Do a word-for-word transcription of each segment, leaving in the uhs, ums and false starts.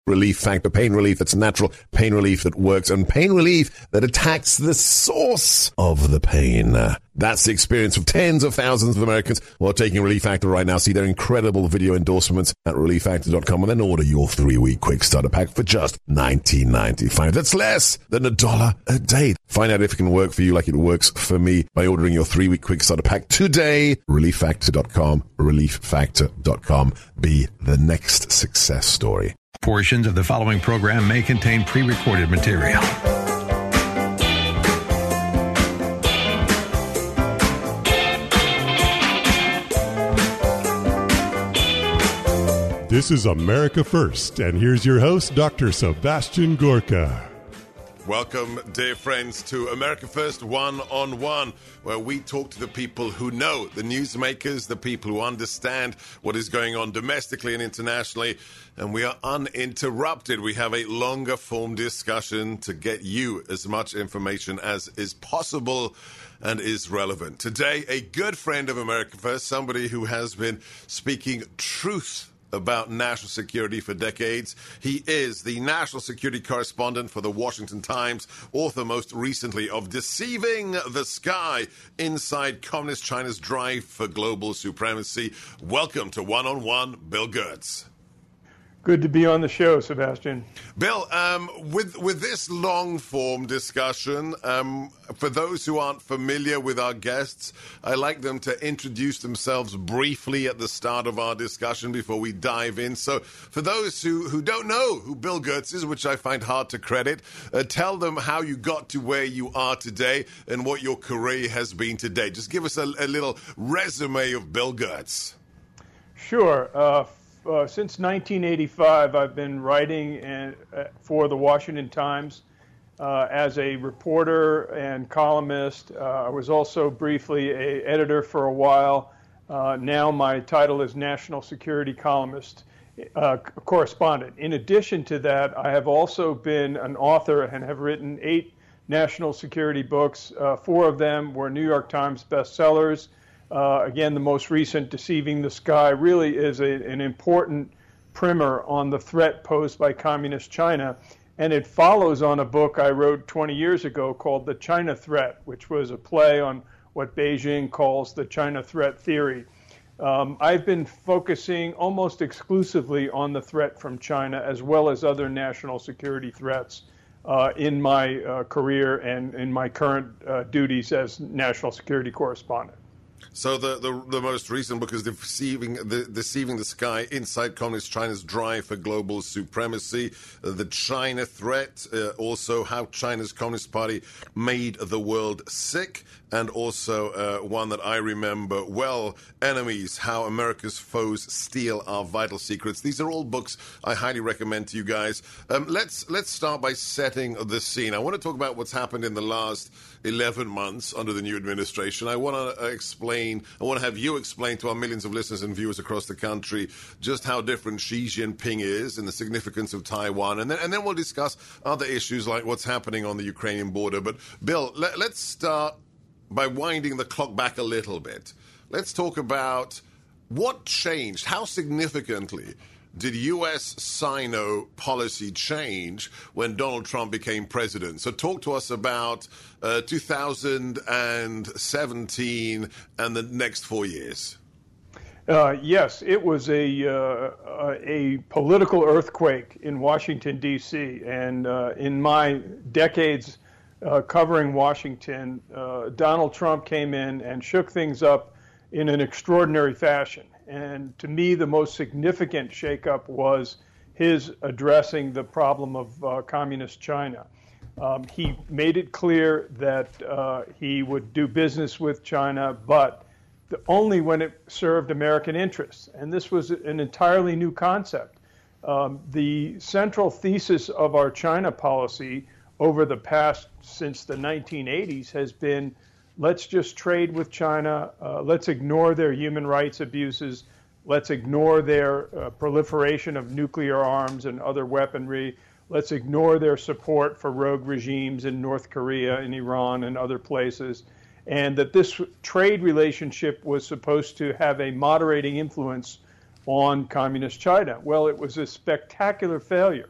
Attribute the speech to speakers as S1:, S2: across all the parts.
S1: Relief Factor. Pain relief that's natural, pain relief that works, and pain relief that attacks the source of the pain. That's the experience of tens of thousands of Americans who are taking Relief Factor right now. See their incredible video endorsements at relief factor dot com and then order your three-week quick starter pack for just nineteen ninety-five. That's less than a dollar a day. Find out if it can work for you like it works for me by ordering your three-week quick starter pack today. relief factor dot com. relief factor dot com. Be the next success story.
S2: Portions of the following program may contain pre-recorded material.
S3: This is America First, and here's your host, Doctor Sebastian Gorka.
S1: Welcome, dear friends, to America First One-on-One, where we talk to the people who know, the newsmakers, the people who understand what is going on domestically and internationally, and we are uninterrupted. We have a longer form discussion to get you as much information as is possible and is relevant. Today, a good friend of America First, somebody who has been speaking truth about national security for decades. He is the national security correspondent for the Washington Times, author most recently of Deceiving the Sky, Inside Communist China's Drive for Global Supremacy. Welcome to One-on-One, Bill Gertz.
S4: Good to be on the show, Sebastian.
S1: Bill, um, with with this long-form discussion, um, for those who aren't familiar with our guests, I like them to introduce themselves briefly at the start of our discussion before we dive in. So for those who, who don't know who Bill Gertz is, which I find hard to credit, uh, tell them how you got to where you are today and what your career has been today. Just give us a, a little resume of Bill Gertz.
S4: Sure. Uh, Uh, since nineteen eighty-five, I've been writing in, uh, for the Washington Times uh, as a reporter and columnist. Uh, I was also briefly an editor for a while. Uh, now my title is National Security Columnist, uh, correspondent. In addition to that, I have also been an author and have written eight national security books. Uh, four of them were New York Times bestsellers. Uh, again, the most recent, Deceiving the Sky, really is a, an important primer on the threat posed by Communist China. And it follows on a book I wrote twenty years ago called The China Threat, which was a play on what Beijing calls the China threat theory. Um, I've been focusing almost exclusively on the threat from China as well as other national security threats uh, in my uh, career and in my current uh, duties as national security correspondent.
S1: So the, the the most recent book is Deceiving the Deceiving the Sky, Inside Communist China's Drive for Global Supremacy, uh, the China Threat, uh, also How China's Communist Party Made the World Sick, and also uh, one that I remember well, Enemies, How America's Foes Steal Our Vital Secrets. These are all books I highly recommend to you guys. Um, let's let's start by setting the scene. I want to talk about what's happened in the last eleven months under the new administration. I want to uh, explain, I want to have you explain to our millions of listeners and viewers across the country just how different Xi Jinping is and the significance of Taiwan. And then, and then we'll discuss other issues like what's happening on the Ukrainian border. But Bill, let, let's start by winding the clock back a little bit. Let's talk about what changed, how significantly did U S-Sino policy change when Donald Trump became president? So talk to us about uh, two thousand seventeen and the next four years.
S4: Uh, yes, it was a uh, a political earthquake in Washington, D C, and uh, in my decades uh, covering Washington, uh, Donald Trump came in and shook things up in an extraordinary fashion. And to me, the most significant shakeup was his addressing the problem of uh, communist China. Um, he made it clear that uh, he would do business with China, but the, only when it served American interests. And this was an entirely new concept. Um, the central thesis of our China policy over the past, since the nineteen eighties, has been let's just trade with China. Uh, let's ignore their human rights abuses. Let's ignore their uh, proliferation of nuclear arms and other weaponry. Let's ignore their support for rogue regimes in North Korea and Iran and other places. And that this trade relationship was supposed to have a moderating influence on communist China. Well, it was a spectacular failure.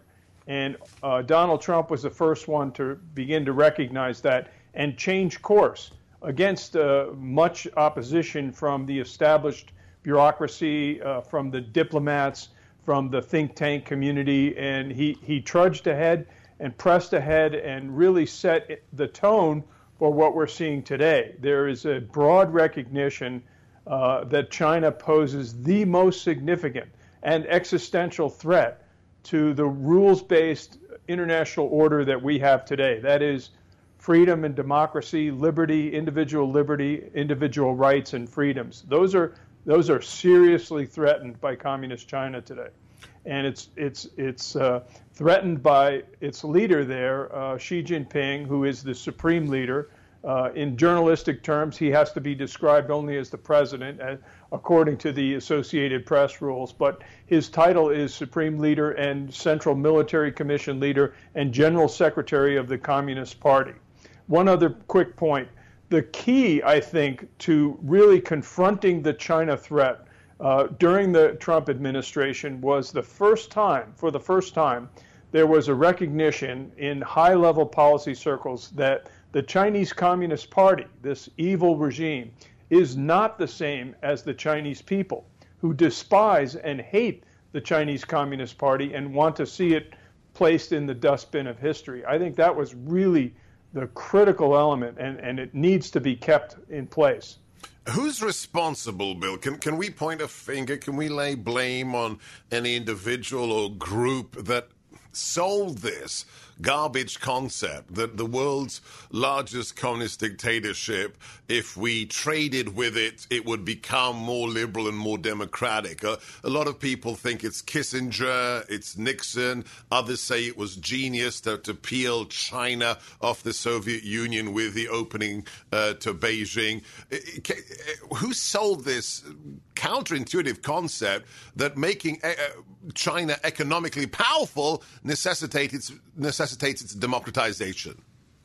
S4: And uh, Donald Trump was the first one to begin to recognize that and change course against uh, much opposition from the established bureaucracy, uh, from the diplomats, from the think tank community. And he, he trudged ahead and pressed ahead and really set the tone for what we're seeing today. There is a broad recognition uh, that China poses the most significant and existential threat to the rules-based international order that we have today. That is freedom and democracy, liberty, individual liberty, individual rights and freedoms. Those are those are seriously threatened by Communist China today. And it's it's it's uh, threatened by its leader there, uh, Xi Jinping, who is the supreme leader. Uh, in journalistic terms, he has to be described only as the president, uh, according to the Associated Press rules. But his title is Supreme Leader and Central Military Commission Leader and General Secretary of the Communist Party. One other quick point. The key, I think, to really confronting the China threat uh, during the Trump administration was the first time, for the first time, there was a recognition in high-level policy circles that the Chinese Communist Party, this evil regime, is not the same as the Chinese people, who despise and hate the Chinese Communist Party and want to see it placed in the dustbin of history. I think that was really the critical element, and, and it needs to be kept in place.
S1: Who's responsible, Bill? Can can we point a finger? Can we lay blame on any individual or group that sold this garbage concept that the world's largest communist dictatorship, if we traded with it, it would become more liberal and more democratic? Uh, a lot of people think it's Kissinger, it's Nixon. Others say it was genius to, to peel China off the Soviet Union with the opening uh, to Beijing. Who sold this counterintuitive concept that making uh, China economically powerful necessitates its, necessitates its democratization?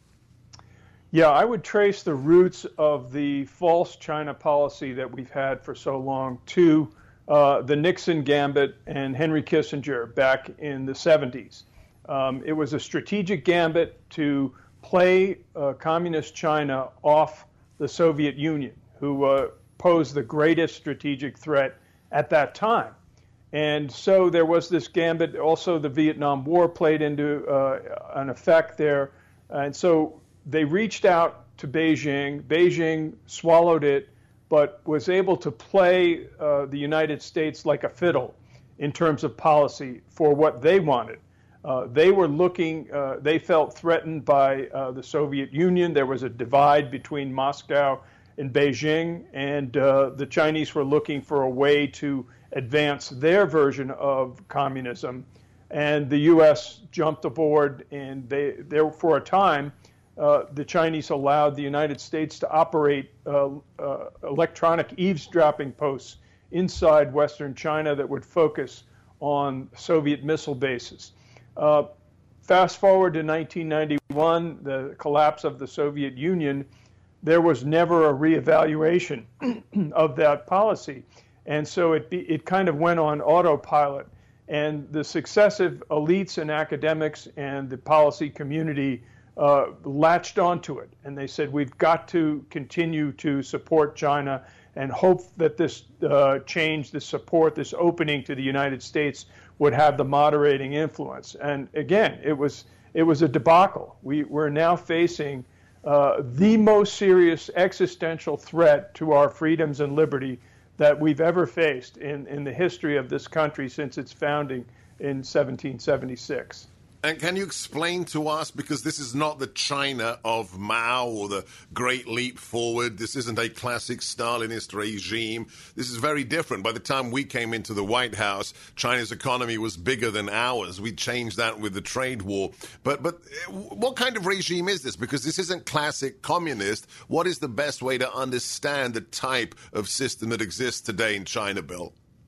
S4: Yeah, I would trace the roots of the false China policy that we've had for so long to uh, the Nixon gambit and Henry Kissinger back in the seventies. Um, it was a strategic gambit to play uh, communist China off the Soviet Union, who uh, posed the greatest strategic threat at that time. And so there was this gambit. Also, the Vietnam War played into uh, an effect there. And so they reached out to Beijing. Beijing swallowed it, but was able to play uh, the United States like a fiddle in terms of policy for what they wanted. Uh, they were looking, uh, they felt threatened by uh, the Soviet Union. There was a divide between Moscow and Beijing, and uh, the Chinese were looking for a way to advance their version of communism. And the U S jumped aboard, and they, there for a time, uh, the Chinese allowed the United States to operate uh, uh, electronic eavesdropping posts inside Western China that would focus on Soviet missile bases. Uh, fast forward to nineteen ninety-one, the collapse of the Soviet Union, there was never a reevaluation of that policy. And so it, be, it kind of went on autopilot. And the successive elites and academics and the policy community uh, latched onto it. And they said, we've got to continue to support China and hope that this uh, change, this support, this opening to the United States would have the moderating influence. And again, it was it was a debacle. We, we're now facing uh, the most serious existential threat to our freedoms and liberty that we've ever faced in, in the history of this country since its founding in seventeen seventy-six.
S1: And can you explain to us, because this is not the China of Mao or the Great Leap Forward, this isn't a classic Stalinist regime, this is very different. By the time we came into the White House, China's economy was bigger than ours. We changed that with the trade war. But but what kind of regime is this? Because this isn't classic communist. What is the best way to understand the type of system that exists today in China, Bill?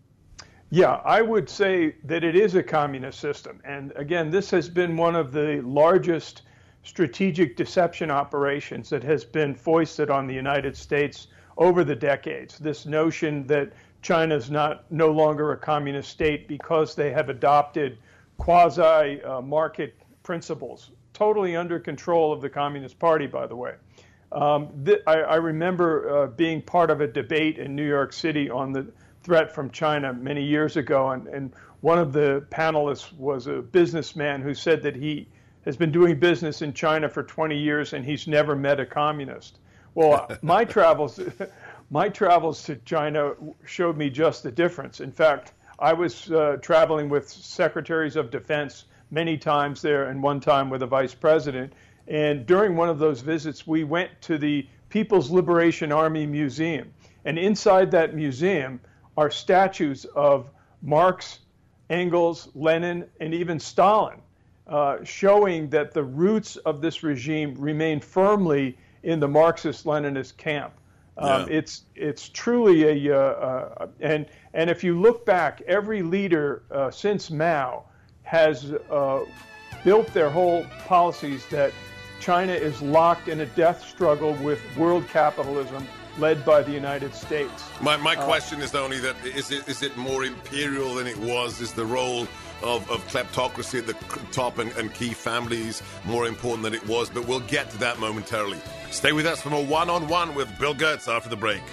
S4: Yeah, I would say that it is a communist system. And again, this has been one of the largest strategic deception operations that has been foisted on the United States over the decades. This notion that China is not no longer a communist state because they have adopted quasi-market uh, principles, totally under control of the Communist Party, by the way. Um, th- I, I remember uh, being part of a debate in New York City on the threat from China many years ago, and, and one of the panelists was a businessman who said that he has been doing business in China for twenty years and he's never met a communist. Well, my travels, my travels to China showed me just the difference. In fact, I was uh, traveling with secretaries of defense many times there, and one time with a vice president. And during one of those visits, we went to the People's Liberation Army Museum. And inside that museum are statues of Marx, Engels, Lenin, and even Stalin, uh, showing that the roots of this regime remain firmly in the Marxist-Leninist camp. Um, yeah. It's it's truly a uh, uh, and and if you look back, every leader uh, since Mao has uh, built their whole policies that China is locked in a death struggle with world capitalism led by the United States.
S1: My my uh, question is only that is it is it more imperial than it was? Is the role of, of kleptocracy at the top and, and key families more important than it was? But we'll get to that momentarily. Stay with us for more One-on-One with Bill Gertz after the break.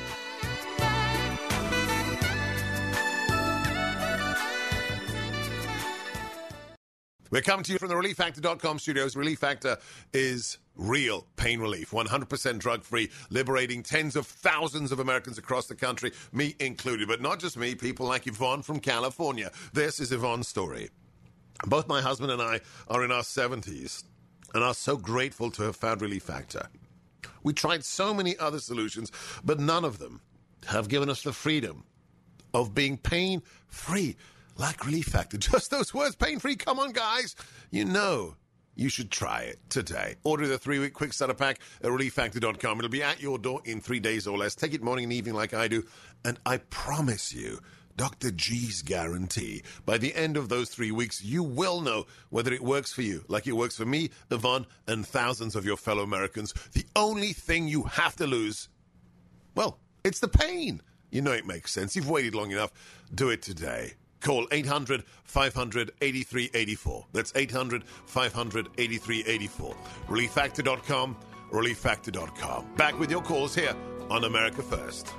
S1: We're coming to you from the relief factor dot com studios. Relief Factor is real pain relief, one hundred percent drug-free, liberating tens of thousands of Americans across the country, me included. But not just me, people like Yvonne from California. This is Yvonne's story. Both my husband and I are in our seventies and are so grateful to have found Relief Factor. We tried so many other solutions, but none of them have given us the freedom of being pain-free. Like Relief Factor. Just those words, pain-free. Come on, guys. You know you should try it today. Order the three-week quick starter pack at relief factor dot com. It'll be at your door in three days or less. Take it morning and evening like I do. And I promise you, Doctor G's guarantee, by the end of those three weeks, you will know whether it works for you, like it works for me, Yvonne, and thousands of your fellow Americans. The only thing you have to lose, well, it's the pain. You know it makes sense. You've waited long enough. Do it today. Call eight hundred, five hundred, eighty-three eighty-four. That's eight hundred, five hundred, eighty-three eighty-four. relief factor dot com, relief factor dot com. Back with your calls here on America First.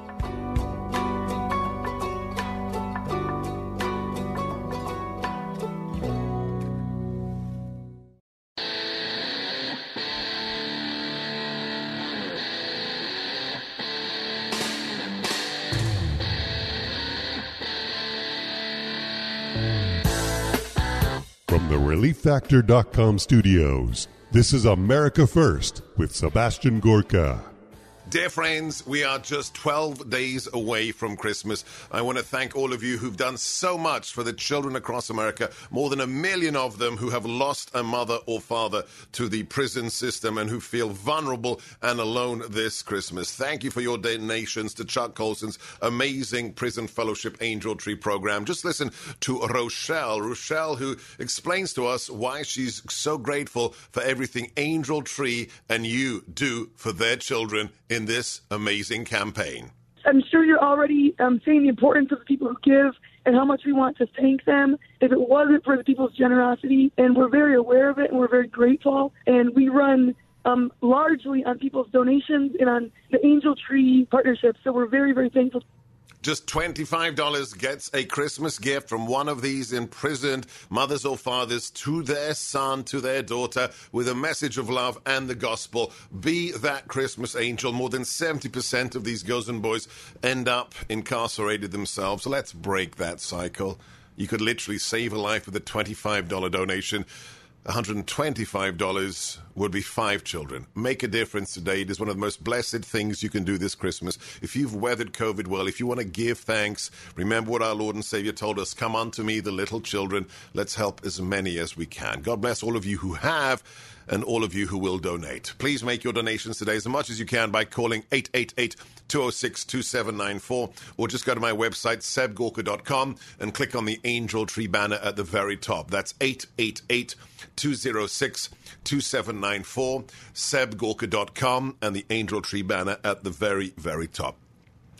S3: From the relief factor dot com studios, this is America First with Sebastian Gorka.
S1: Dear friends, we are just twelve days away from Christmas. I want to thank all of you who've done so much for the children across America, more than a million of them who have lost a mother or father to the prison system and who feel vulnerable and alone this Christmas. Thank you for your donations to Chuck Colson's amazing Prison Fellowship Angel Tree program. Just listen to Rochelle, Rochelle who explains to us why she's so grateful for everything Angel Tree and you do for their children in this amazing campaign.
S5: I'm sure you're already um, seeing the importance of the people who give and how much we want to thank them if it wasn't for the people's generosity. And we're very aware of it and we're very grateful. And we run um, largely on people's donations and on the Angel Tree partnership. So we're very, very thankful.
S1: Just twenty-five dollars gets a Christmas gift from one of these imprisoned mothers or fathers to their son, to their daughter, with a message of love and the gospel. Be that Christmas angel. More than seventy percent of these girls and boys end up incarcerated themselves. Let's break that cycle. You could literally save a life with a twenty-five dollars donation. one hundred twenty-five dollars would be five children. Make a difference today. It is one of the most blessed things you can do this Christmas. If you've weathered COVID well, if you want to give thanks, remember what our Lord and Savior told us. Come unto me, the little children. Let's help as many as we can. God bless all of you who have and all of you who will donate. Please make your donations today as much as you can by calling eight eight eight, two oh six, two seven nine four or just go to my website, seb gorka dot com, and click on the Angel Tree banner at the very top. That's eight eight eight, two oh six, two seven nine four, seb gorka dot com, and the Angel Tree banner at the very, very top.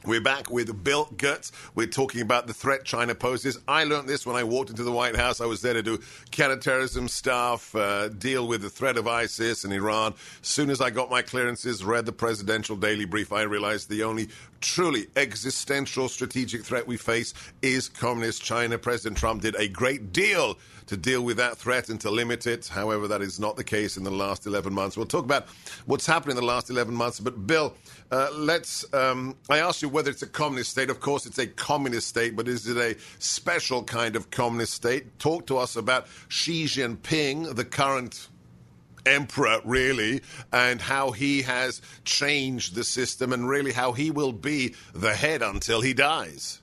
S1: We're back with Bill Gertz. We're talking about the threat China poses. I learned this when I walked into the White House. I was there to do counterterrorism stuff, uh, deal with the threat of ISIS and Iran. As soon as I got my clearances, read the presidential daily brief, I realized the only truly existential strategic threat we face is communist China. President Trump did a great deal to deal with that threat and to limit it. However, that is not the case in the last eleven months. We'll talk about what's happened in the last eleven months. But, Bill, uh, let's... Um, I asked you whether it's a communist state. Of course, it's a communist state, but is it a special kind of communist state? Talk to us about Xi Jinping, the current emperor, really, and how he has changed the system and really how he will be the head until he dies.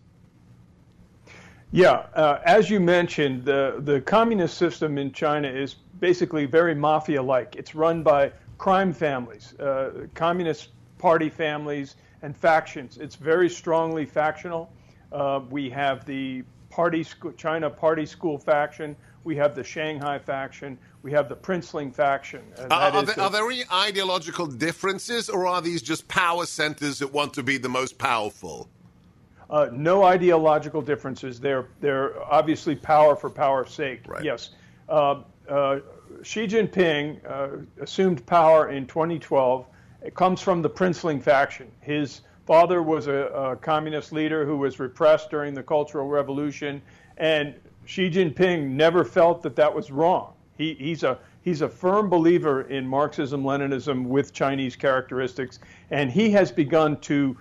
S4: Yeah, uh, as you mentioned, the, the communist system in China is basically very mafia-like. It's run by crime families, uh, communist party families and factions. It's very strongly factional. Uh, we have the party sc- China Party School faction. We have the Shanghai faction. We have the Princeling faction.
S1: Uh, are, there, the, are there any ideological differences, or are these just power centers that want to be the most powerful?
S4: Uh, no ideological differences. They're they're obviously power for power's sake.
S1: Right.
S4: Yes. Uh, uh, Xi Jinping uh, assumed power in twenty twelve. It comes from the Princeling faction. His father was a, a communist leader who was repressed during the Cultural Revolution, and Xi Jinping never felt that that was wrong. He, he's a he's a firm believer in Marxism-Leninism with Chinese characteristics, and he has begun to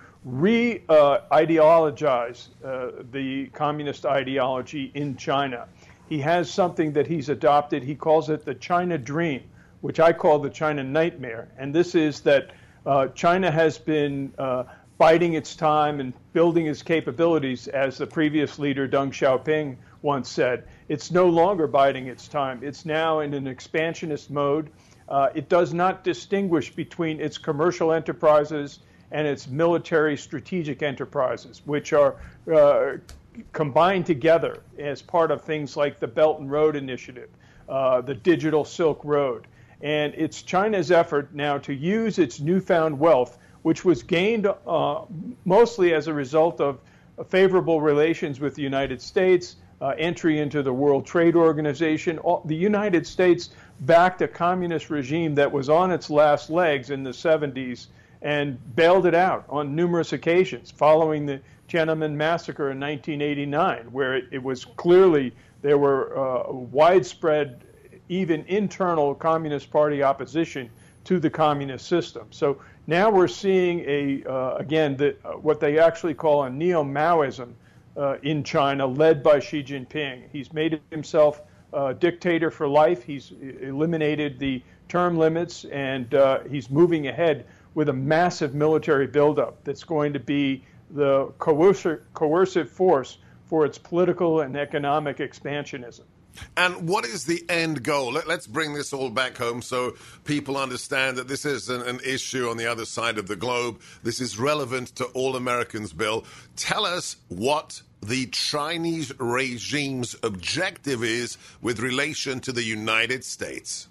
S4: re-ideologize uh, uh, the communist ideology in China. He has something that he's adopted. He calls it the China Dream, which I call the China Nightmare. And this is that uh, China has been uh, biding its time and building its capabilities, as the previous leader, Deng Xiaoping, once said. It's no longer biding its time. It's now in an expansionist mode. Uh, it does not distinguish between its commercial enterprises and its military strategic enterprises, which are uh, combined together as part of things like the Belt and Road Initiative, uh, the Digital Silk Road. And it's China's effort now to use its newfound wealth, which was gained uh, mostly as a result of favorable relations with the United States, uh, entry into the World Trade Organization. All, the United States backed a communist regime that was on its last legs in the seventies and bailed it out on numerous occasions following the Tiananmen massacre in nineteen eighty-nine, where it, it was clearly there were uh, widespread, even internal Communist Party opposition to the communist system. So now we're seeing a uh, again the, uh, what they actually call a neo-Maoism uh, in China, led by Xi Jinping. He's made himself uh, dictator for life. He's eliminated the term limits, and uh, he's moving ahead with a massive military buildup that's going to be the coercive, coercive force for its political and economic expansionism.
S1: And what is the end goal? Let, let's bring this all back home so people understand that this is an, an issue on the other side of the globe. This is relevant to all Americans, Bill. Tell us what the Chinese regime's objective is with relation to the United States.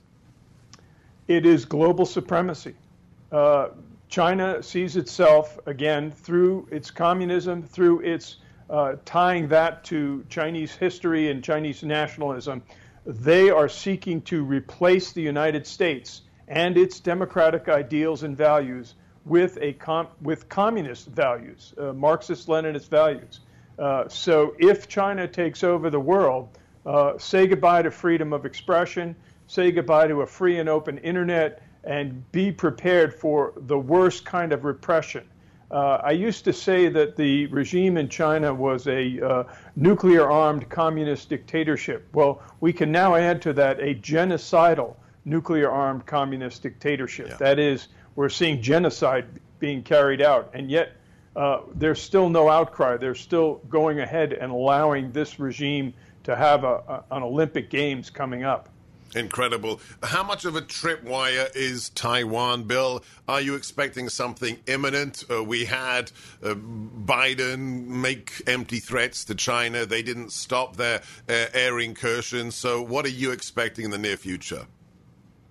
S4: It is global supremacy. Uh, China sees itself, again, through its communism, through its uh, tying that to Chinese history and Chinese nationalism. They are seeking to replace the United States and its democratic ideals and values with a com- with communist values, uh, Marxist-Leninist values. Uh, so if China takes over the world, uh, say goodbye to freedom of expression, say goodbye to a free and open internet, and be prepared for the worst kind of repression. Uh, I used to say that the regime in China was a uh, nuclear-armed communist dictatorship. Well, we can now add to that a genocidal nuclear-armed communist dictatorship.
S1: Yeah.
S4: That is, we're seeing genocide being carried out, and yet uh, there's still no outcry. They're still going ahead and allowing this regime to have a, a, an Olympic Games coming up.
S1: Incredible. How much of a tripwire is Taiwan, Bill? Are you expecting something imminent? Uh, we had uh, Biden make empty threats to China. They didn't stop their uh, air incursions. So what are you expecting in the near future?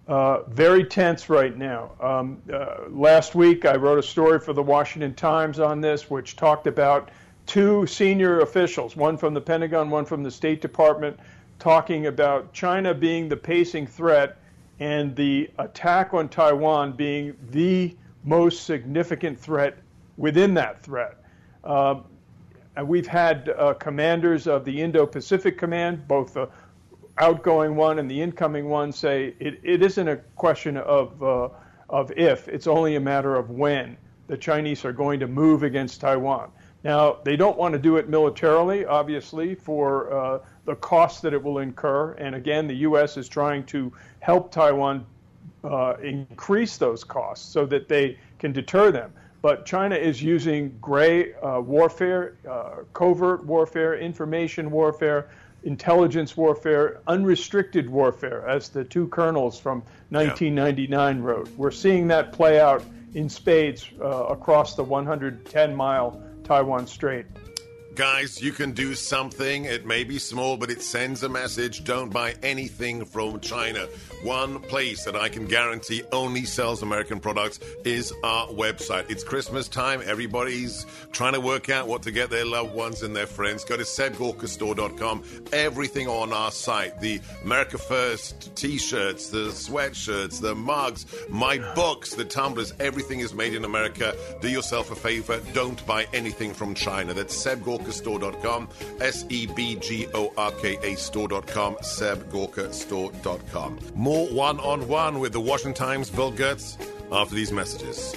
S4: uh, very tense right now. Um, uh, last week, I wrote a story for the Washington Times on this, which talked about two senior officials, one from the Pentagon, one from the State Department, talking about China being the pacing threat and the attack on Taiwan being the most significant threat within that threat. Uh, and we've had uh, commanders of the Indo-Pacific Command, both the outgoing one and the incoming one, say it, it isn't a question of, uh, of if, it's only a matter of when the Chinese are going to move against Taiwan. Now, they don't want to do it militarily, obviously, for uh, the cost that it will incur. And again, the U S is trying to help Taiwan uh, increase those costs so that they can deter them. But China is using gray uh, warfare, uh, covert warfare, information warfare, intelligence warfare, unrestricted warfare, as the two colonels from nineteen ninety-nine wrote. We're seeing that play out in spades uh, across the one hundred ten mile Taiwan Strait.
S1: Guys, you can do something. It may be small, but it sends a message. Don't buy anything from China. One place that I can guarantee only sells American products is our website. It's Christmas time. Everybody's trying to work out what to get their loved ones and their friends. Go to seb gorka store dot com. Everything on our site. The America First t-shirts, the sweatshirts, the mugs, my books, the tumblers. Everything is made in America. Do yourself a favor. Don't buy anything from China. That's seb gorka store dot com, S E B G O R K A store dot com, seb gorka store dot com. More one-on-one with the Washington Times' Bill Gertz after these messages.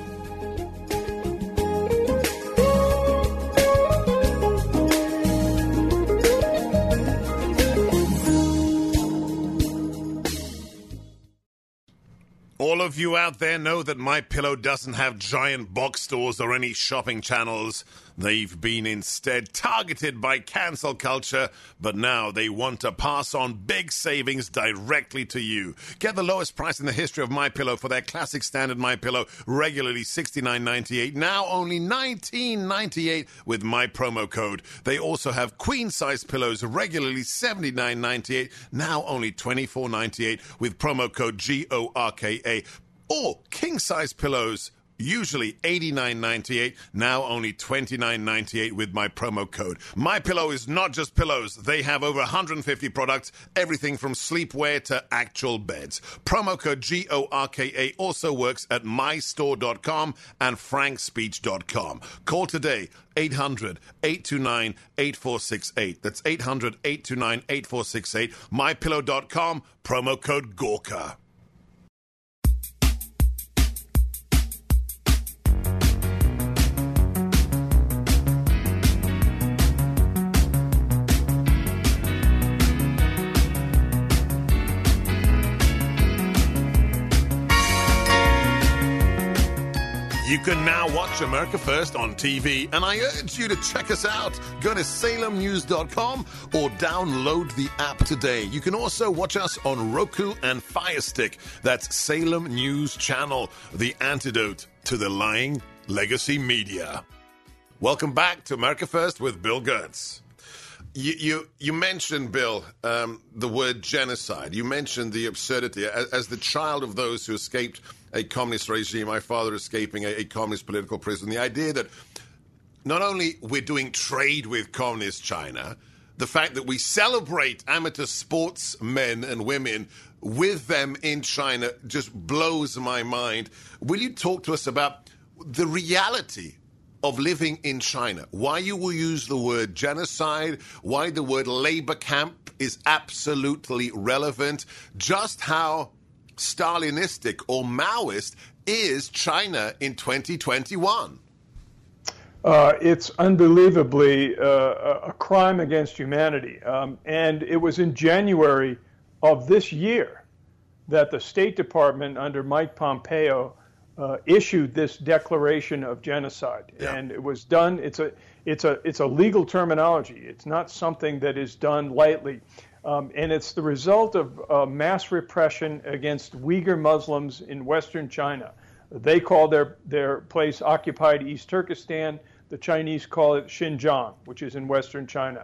S1: All of you out there know that MyPillow doesn't have giant box stores or any shopping channels. They've been instead targeted by cancel culture, but now they want to pass on big savings directly to you. Get the lowest price in the history of MyPillow for their classic standard MyPillow, regularly sixty-nine ninety-eight, now only nineteen ninety-eight with my promo code. They also have queen-size pillows, regularly seventy-nine ninety-eight, now only twenty-four ninety-eight with promo code G O R K A, or king-size pillows, usually eighty-nine ninety-eight, now only twenty-nine ninety-eight with my promo code. MyPillow is not just pillows. They have over one hundred fifty products, everything from sleepwear to actual beds. Promo code G O R K A also works at my store dot com and frank speech dot com. Call today, eight hundred, eight two nine, eight four six eight. That's eight hundred, eight two nine, eight four six eight. my pillow dot com, promo code Gorka. You can now watch America First on T V, and I urge you to check us out. Go to salem news dot com or download the app today. You can also watch us on Roku and Fire Stick. That's Salem News Channel, the antidote to the lying legacy media. Welcome back to America First with Bill Gertz. You, you you mentioned, Bill, um, the word genocide. You mentioned the absurdity. As, as the child of those who escaped a communist regime, my father escaping a, a communist political prison, the idea that not only we're doing trade with communist China, the fact that we celebrate amateur sportsmen and women with them in China just blows my mind. Will you talk to us about the reality of living in China? Why you will use the word genocide, why the word labor camp is absolutely relevant, just how Stalinistic or Maoist is China in twenty twenty-one?
S4: Uh, it's unbelievably uh, a crime against humanity. Um, and it was in January of this year that the State Department under Mike Pompeo uh, issued this declaration of genocide. Yeah. And it was done, it's a, it's a, it's a legal terminology. It's not something that is done lightly. Um, and it's the result of uh, mass repression against Uyghur Muslims in Western China. They call their, their place occupied East Turkestan. The Chinese call it Xinjiang, which is in Western China.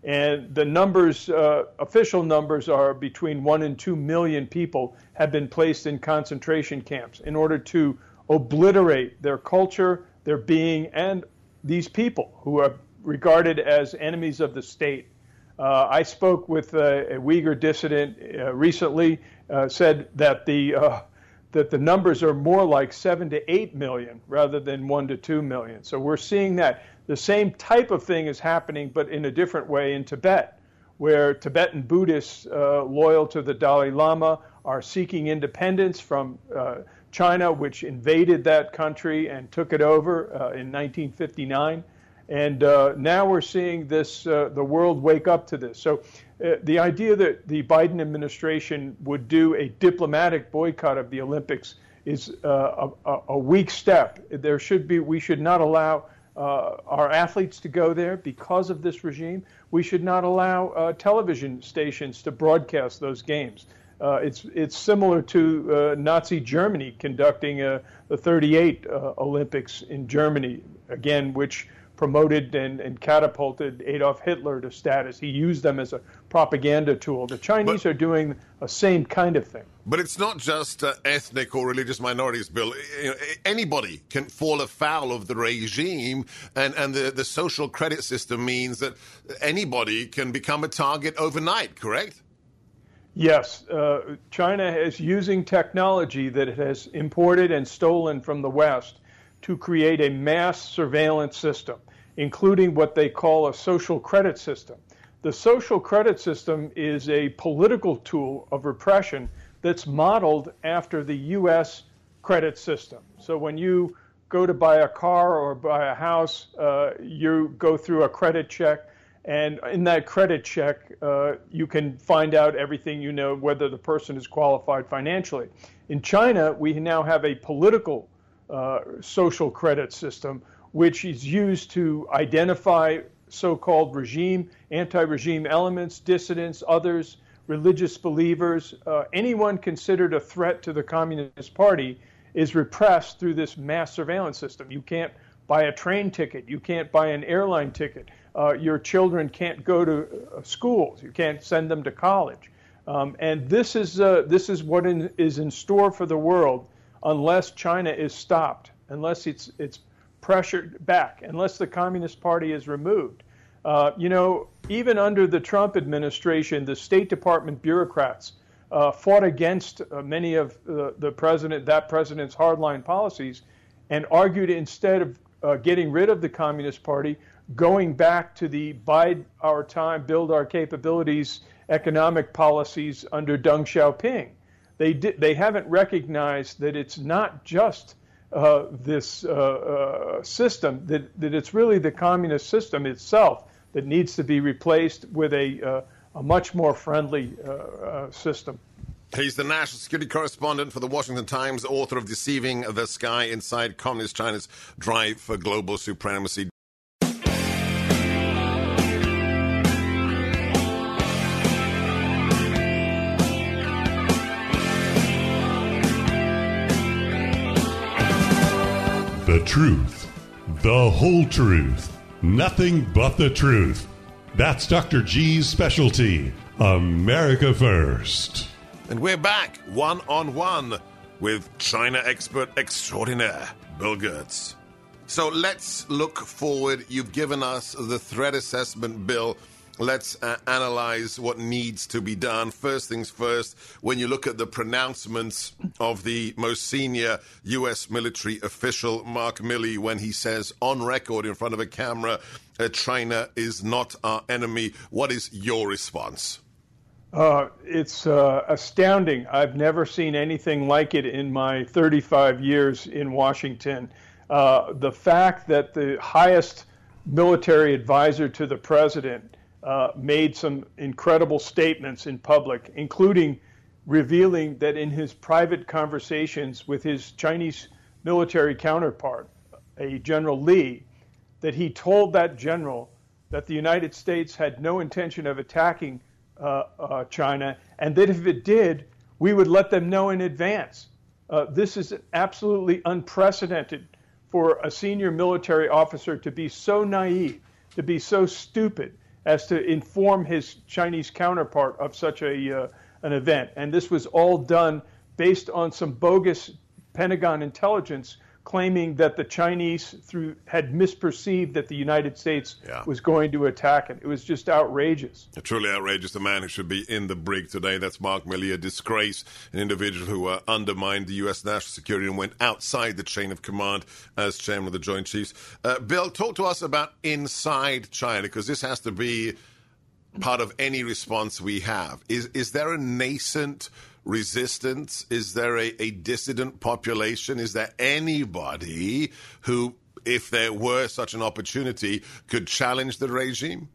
S4: And the numbers, uh, official numbers, are between one and two million people have been placed in concentration camps in order to obliterate their culture, their being, and these people who are regarded as enemies of the state. Uh, I spoke with a, a Uyghur dissident uh, recently, uh, said that the uh, that the numbers are more like seven to eight million rather than one to two million. So we're seeing that the same type of thing is happening, but in a different way in Tibet, where Tibetan Buddhists uh, loyal to the Dalai Lama are seeking independence from uh, China, which invaded that country and took it over uh, in nineteen fifty-nine. And uh, now we're seeing this, uh, the world wake up to this. So uh, the idea that the Biden administration would do a diplomatic boycott of the Olympics is uh, a, a weak step. There should be, we should not allow uh, our athletes to go there because of this regime. We should not allow uh, television stations to broadcast those games. Uh, it's it's similar to uh, Nazi Germany conducting uh, the thirty-eight uh, Olympics in Germany, again, which promoted and, and catapulted Adolf Hitler to status. He used them as a propaganda tool. The Chinese but, are doing a same kind of thing.
S1: But it's not just uh, ethnic or religious minorities, Bill. You know, anybody can fall afoul of the regime, and, and the, the social credit system means that anybody can become a target overnight, correct?
S4: Yes. Uh, China is using technology that it has imported and stolen from the West to create a mass surveillance system, including what they call a social credit system. The social credit system is a political tool of repression that's modeled after the U S credit system. So when you go to buy a car or buy a house, uh, you go through a credit check, and in that credit check, uh, you can find out everything you know, whether the person is qualified financially. In China, we now have a political Uh, social credit system, which is used to identify so-called regime, anti-regime elements, dissidents, others, religious believers. Uh, anyone considered a threat to the Communist Party is repressed through this mass surveillance system. You can't buy a train ticket. You can't buy an airline ticket. Uh, your children can't go to uh, schools. You can't send them to college. Um, and this is uh, this is what in, is in store for the world, unless China is stopped, unless it's it's pressured back, unless the Communist Party is removed. Uh, you know, even under the Trump administration, the State Department bureaucrats uh, fought against uh, many of uh, the president, that president's hardline policies, and argued instead of uh, getting rid of the Communist Party, going back to the bide our time, build our capabilities economic policies under Deng Xiaoping. They did, they haven't recognized that it's not just uh, this uh, uh, system, that, that it's really the communist system itself that needs to be replaced with a, uh, a much more friendly uh, uh, system.
S1: He's the national security correspondent for the Washington Times, author of Deceiving the Sky Inside Communist China's Drive for Global Supremacy.
S3: The truth, the whole truth, nothing but the truth. That's Doctor G's specialty, America First.
S1: And we're back, one-on-one, with China expert extraordinaire, Bill Gertz. So let's look forward. You've given us the threat assessment, Bill. Let's uh, analyze what needs to be done. First things first, when you look at the pronouncements of the most senior U S military official, Mark Milley, when he says on record in front of a camera, uh, China is not our enemy, what is your response?
S4: Uh, it's uh, astounding. I've never seen anything like it in my thirty-five years in Washington. Uh, the fact that the highest military advisor to the president Uh, made some incredible statements in public, including revealing that in his private conversations with his Chinese military counterpart, a General Lee, that he told that general that the United States had no intention of attacking uh, uh, China, and that if it did, we would let them know in advance. Uh, this is absolutely unprecedented for a senior military officer to be so naive, to be so stupid, as to inform his Chinese counterpart of such a uh, an event. And this was all done based on some bogus Pentagon intelligence claiming that the Chinese through had misperceived that the United States
S1: yeah.
S4: was going to attack it. It was just outrageous.
S1: Truly outrageous. The man who should be in the brig today, that's Mark Milley, a disgrace, an individual who uh, undermined the U S national security and went outside the chain of command as chairman of the Joint Chiefs. Uh, Bill, talk to us about inside China, because this has to be part of any response we have. Is, is there a nascent resistance? Is there a, a dissident population? Is there anybody who, if there were such an opportunity, could challenge the regime?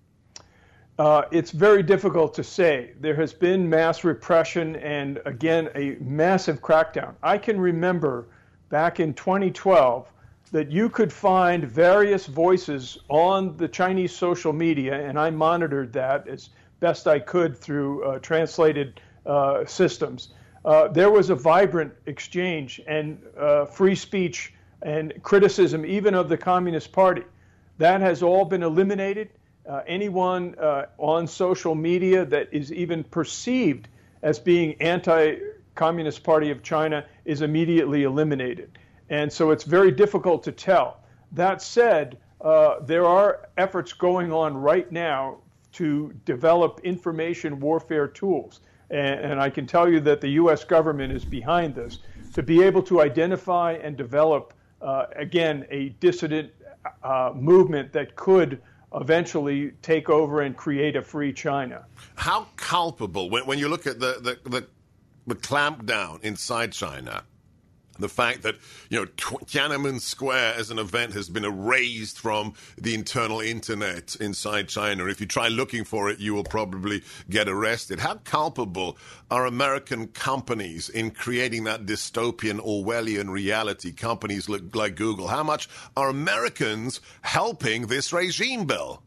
S4: Uh, it's very difficult to say. There has been mass repression and, again, a massive crackdown. I can remember back in twenty twelve that you could find various voices on the Chinese social media, and I monitored that as best I could through uh, translated Uh, systems. Uh, there was a vibrant exchange and uh, free speech and criticism even of the Communist Party. That has all been eliminated. Uh, anyone uh, on social media that is even perceived as being anti-Communist Party of China is immediately eliminated. And so it's very difficult to tell. That said, uh, there are efforts going on right now to develop information warfare tools. And I can tell you that the U S government is behind this, to be able to identify and develop, uh, again, a dissident uh, movement that could eventually take over and create a free China.
S1: How culpable, when, when you look at the, the, the, the clampdown inside China, the fact that, you know, Tiananmen Square as an event has been erased from the internal internet inside China. If you try looking for it, you will probably get arrested. How culpable are American companies in creating that dystopian Orwellian reality, companies like, like Google? How much are Americans helping this regime, Bill?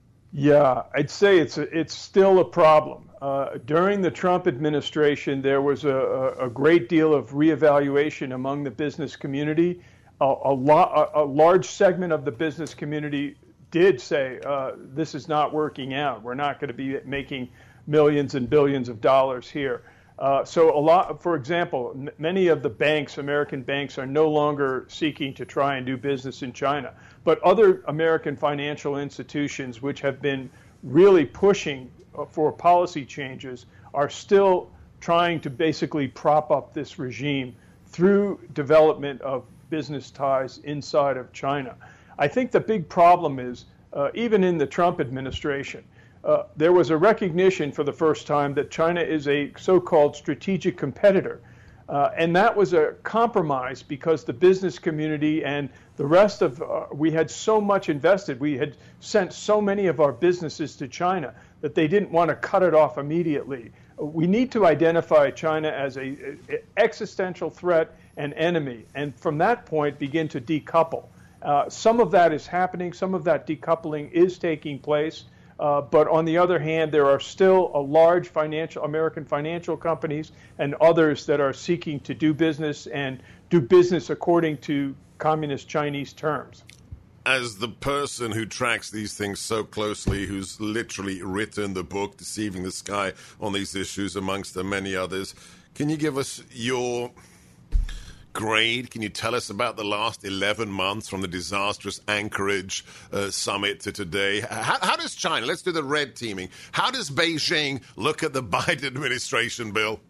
S4: Yeah, I'd say it's a, it's still a problem. Uh, during the Trump administration, there was a, a great deal of reevaluation among the business community. A, a, lo- a large segment of the business community did say, uh, this is not working out. We're not going to be making millions and billions of dollars here. Uh, so a lot, for example, m- many of the banks, American banks, are no longer seeking to try and do business in China. But other American financial institutions, which have been really pushing for policy changes, are still trying to basically prop up this regime through development of business ties inside of China. I think the big problem is, uh, even in the Trump administration, uh, there was a recognition for the first time that China is a so-called strategic competitor. Uh, and that was a compromise because the business community and the rest of, uh, we had so much invested. We had sent so many of our businesses to China that they didn't want to cut it off immediately. We need to identify China as a, a existential threat and enemy, and from that point begin to decouple. Uh, some of that is happening. Some of that decoupling is taking place. Uh, but on the other hand, there are still a large financial American financial companies and others that are seeking to do business and do business according to communist Chinese terms.
S1: As the person who tracks these things so closely, who's literally written the book Deceiving the Sky on these issues, amongst the many others, can you give us your grade? Can you tell us about the last eleven months from the disastrous Anchorage uh, summit to today? How, how does China, let's do the red teaming, how does Beijing look at the Biden administration, Bill?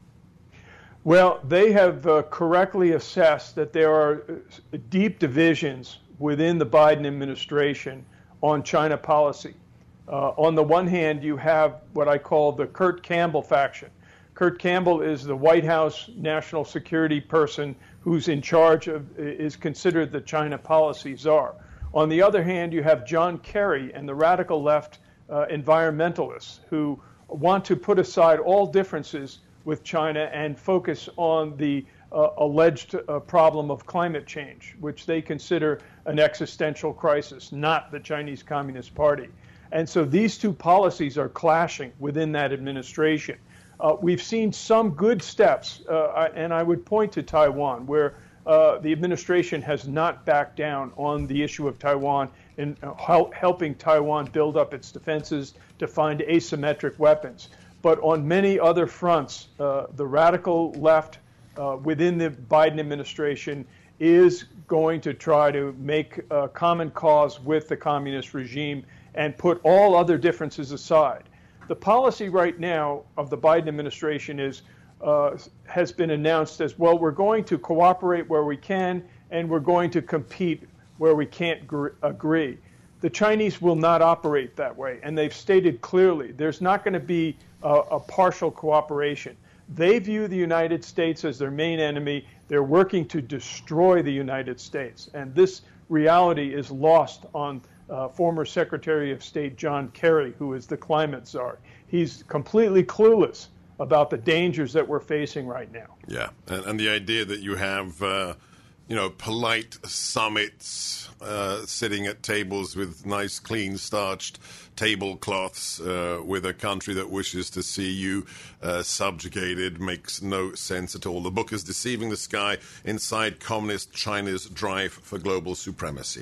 S4: Well, they have uh, correctly assessed that there are deep divisions within the Biden administration on China policy. Uh, on the one hand, you have what I call the Kurt Campbell faction. Kurt Campbell is the White House national security person who's in charge of, is considered the China policy czar. On the other hand, you have John Kerry and the radical left uh, environmentalists who want to put aside all differences with China and focus on the uh, alleged uh, problem of climate change, which they consider an existential crisis, not the Chinese Communist Party. And so these two policies are clashing within that administration. Uh, we've seen some good steps, uh, and I would point to Taiwan, where uh, the administration has not backed down on the issue of Taiwan in hel- helping Taiwan build up its defenses to find asymmetric weapons. But on many other fronts, uh, the radical left uh, within the Biden administration is going to try to make a common cause with the communist regime and put all other differences aside. The policy right now of the Biden administration is uh, has been announced as, well, we're going to cooperate where we can, and we're going to compete where we can't gr- agree. The Chinese will not operate that way, and they've stated clearly there's not going to be a, a partial cooperation. They view the United States as their main enemy. They're working to destroy the United States, and this reality is lost on uh, former Secretary of State John Kerry, who is the climate czar. He's completely clueless about the dangers that we're facing right now.
S1: Yeah, and, and the idea that you have, uh, you know, polite summits, uh, sitting at tables with nice, clean, starched tablecloths uh, with a country that wishes to see you uh, subjugated makes no sense at all. The book is Deceiving the Sky: Inside Communist China's Drive for Global Supremacy.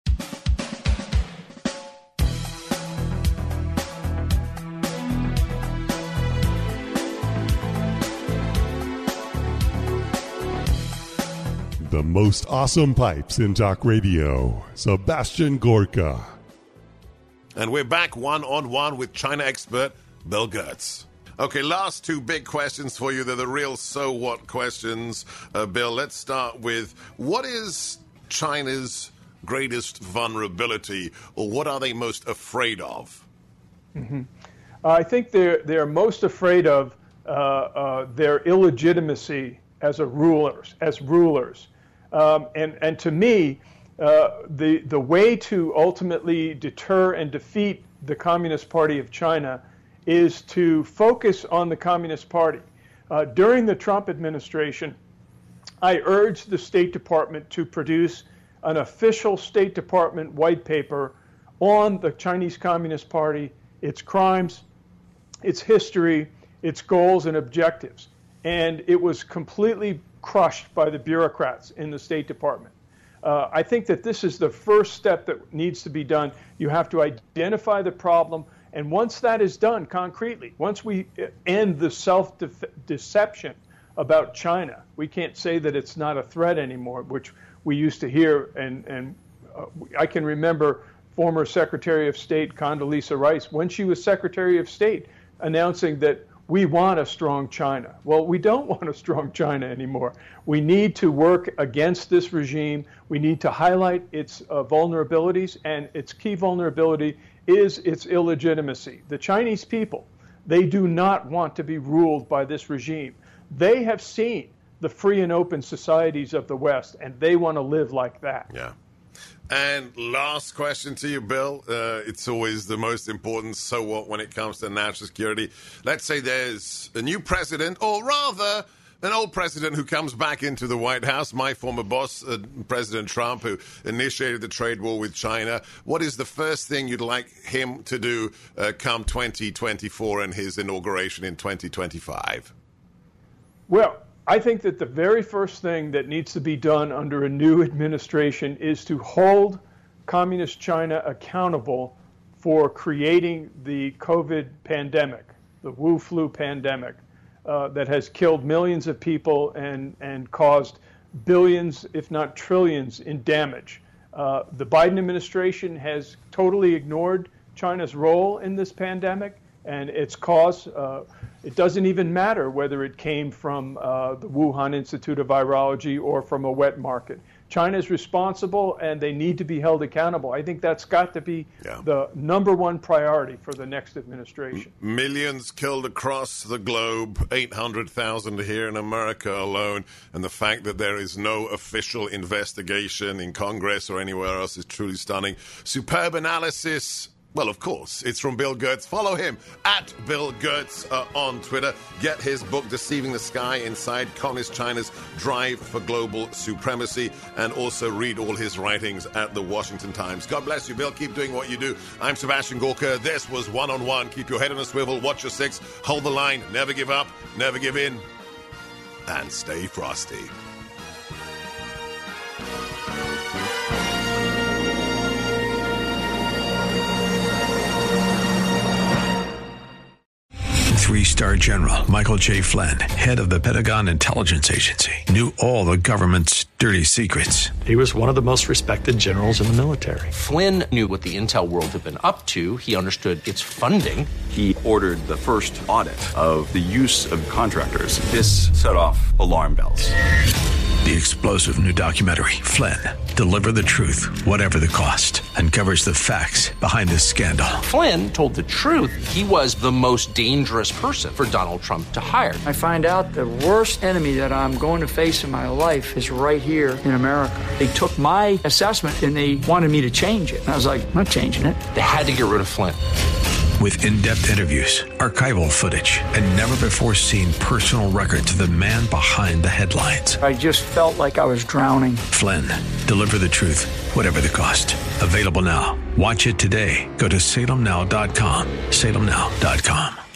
S3: The most awesome pipes in talk radio, Sebastian Gorka.
S1: And we're back one-on-one with China expert Bill Gertz. Okay, last two big questions for you. They're the real so what questions. Uh, Bill, let's start with, what is China's greatest vulnerability, or what are they most afraid of?
S4: Mm-hmm. Uh, I think they're, they're most afraid of uh, uh, their illegitimacy as a rulers, as rulers. Um, and, and to me, uh, the, the way to ultimately deter and defeat the Communist Party of China is to focus on the Communist Party. Uh, during the Trump administration, I urged the State Department to produce an official State Department white paper on the Chinese Communist Party, its crimes, its history, its goals and objectives. And it was completely crushed by the bureaucrats in the State Department. Uh, I think that this is the first step that needs to be done. You have to identify the problem, and once that is done concretely, once we end the self-deception about China, we can't say that it's not a threat anymore, which we used to hear, and, and uh, I can remember former Secretary of State Condoleezza Rice, when she was Secretary of State, announcing that we want a strong China. Well, we don't want a strong China anymore. We need to work against this regime. We need to highlight its uh, vulnerabilities, and its key vulnerability is its illegitimacy. The Chinese people, they do not want to be ruled by this regime. They have seen the free and open societies of the West, and they want to live like that.
S1: Yeah. And last question to you, Bill. Uh, it's always the most important so what when it comes to national security. Let's say there's a new president, or rather an old president who comes back into the White House, my former boss, uh, President Trump, who initiated the trade war with China. What is the first thing you'd like him to do uh, come twenty twenty-four and his inauguration in twenty twenty-five?
S4: Well, I think that the very first thing that needs to be done under a new administration is to hold Communist China accountable for creating the COVID pandemic, the Wu flu pandemic, uh, that has killed millions of people and, and caused billions, if not trillions, in damage. Uh, the Biden administration has totally ignored China's role in this pandemic and its cause. Uh, It doesn't even matter whether it came from uh, the Wuhan Institute of Virology or from a wet market. China is responsible, and they need to be held accountable. I think that's got to be yeah. the number one priority for the next administration.
S1: M- millions killed across the globe, eight hundred thousand here in America alone, and the fact that there is no official investigation in Congress or anywhere else is truly stunning. Superb analysis. Well, of course, it's from Bill Gertz. Follow him at Bill Gertz uh, on Twitter. Get his book, Deceiving the Sky: Inside Communist China's Drive for Global Supremacy, and also read all his writings at the Washington Times. God bless you, Bill. Keep doing what you do. I'm Sebastian Gorka. This was One on One. Keep your head on a swivel. Watch your six. Hold the line. Never give up. Never give in. And stay frosty.
S2: Three-star general Michael J. Flynn, head of the Pentagon Intelligence Agency, knew all the government's dirty secrets.
S6: He was one of the most respected generals in the military.
S7: Flynn knew what the intel world had been up to. He understood its funding.
S8: He ordered the first audit of the use of contractors. This set off alarm bells.
S2: The explosive new documentary, Flynn, Deliver the Truth, Whatever the Cost, uncovers the facts behind this scandal.
S7: Flynn told the truth. He was the most dangerous person for Donald Trump to hire.
S9: I find out the worst enemy that I'm going to face in my life is right here in America. They took my assessment and they wanted me to change it. And I was like, I'm not changing it.
S7: They had to get rid of Flynn.
S2: With in-depth interviews, archival footage, and never-before-seen personal records of the man behind the headlines.
S9: I just felt like I was drowning.
S2: Flynn, Deliver the Truth, Whatever the Cost. Available now. Watch it today. Go to salem now dot com. salem now dot com.